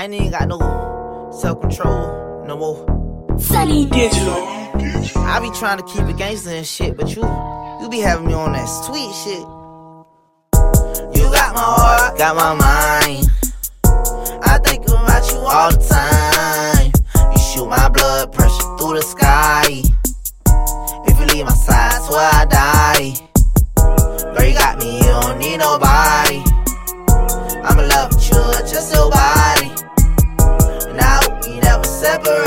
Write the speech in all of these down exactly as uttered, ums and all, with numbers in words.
I ain't even got no self-control no more. Sunny Digital. I be trying to keep it gangster and shit, but you, you be having me on that sweet shit. You got my heart, got my mind. I think about you all the time. You shoot my blood pressure through the sky. If you leave my side, swear I die. Girl, you got me, you don't need nobody. I'm in love with you, just your body. And I hope we never separate.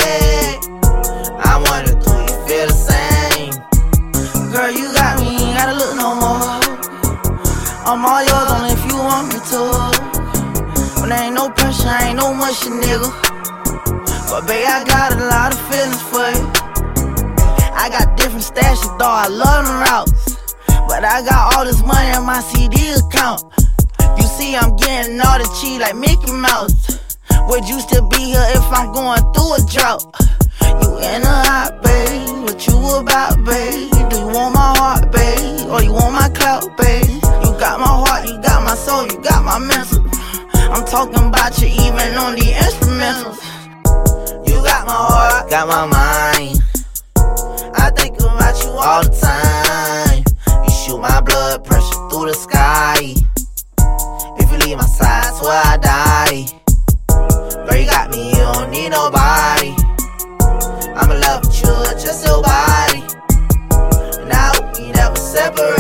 I wonder, do you feel the same? Girl, you got me, ain't gotta look no more. I'm all yours, only if you want me to. But there ain't no pressure, ain't no mushy, nigga. But babe, I got a lot of feelings for you. I got different stashes, though I love them routes. But I got all this money in my C D account. You see, I'm getting all the cheese like Mickey Mouse. Would you still be here if I'm going through a drought? You in a hot, babe. What you about, babe? Do you want my heart, babe? Or you want my clout, babe? You got my heart, you got my soul, you got my mental. I'm talking about you even on the instrumentals. You got my heart, got my mind. I think about you all the time. You shoot my blood pressure through the sky. If you leave my side, swear I die. Girl, you got me, you don't need nobody. I'm in love with you, just your body. And I hope we never separate.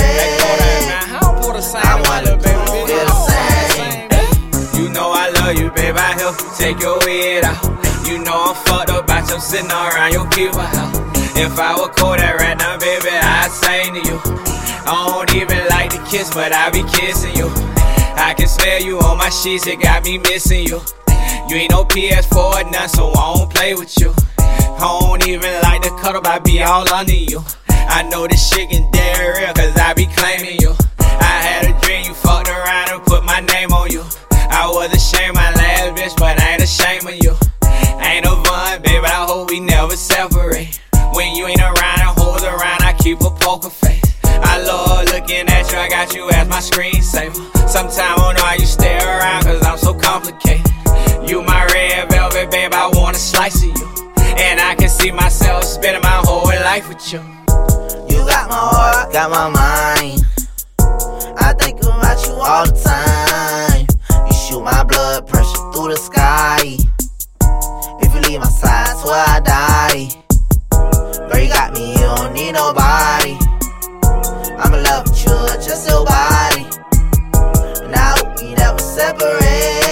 I wanna do you feel the same. You know I love you, babe, I help you take your weed out. You know I'm fucked up about you sitting around your people house. If I were cold that right now, baby, I'd sing to you. I don't even like to kiss, but I be kissing you. I can smell you on my sheets, it got me missing you. You ain't no P S four or none, so I don't play with you. I don't even like to cuddle, I be all under you. I know this shit can dead real, cause I be claiming you. I had a dream you fucked around and put my name on you. I was ashamed my last bitch, but I ain't ashamed of you. Ain't no fun, baby, I hope we never separate. When you ain't around and hoes around, I keep a poker face. I love looking at you, I got you as my screensaver. Sometimes I don't know how you stay around, cause I'm so complicated. You my red velvet, babe, I want a slice of you. And I can see myself spending my whole life with you. You got my heart, got my mind. I think about you all the time. You shoot my blood pressure through the sky. If you leave my side, swear I die. Girl, you got me, you don't need nobody. I'm in love with you, just your body. And I hope we never separate.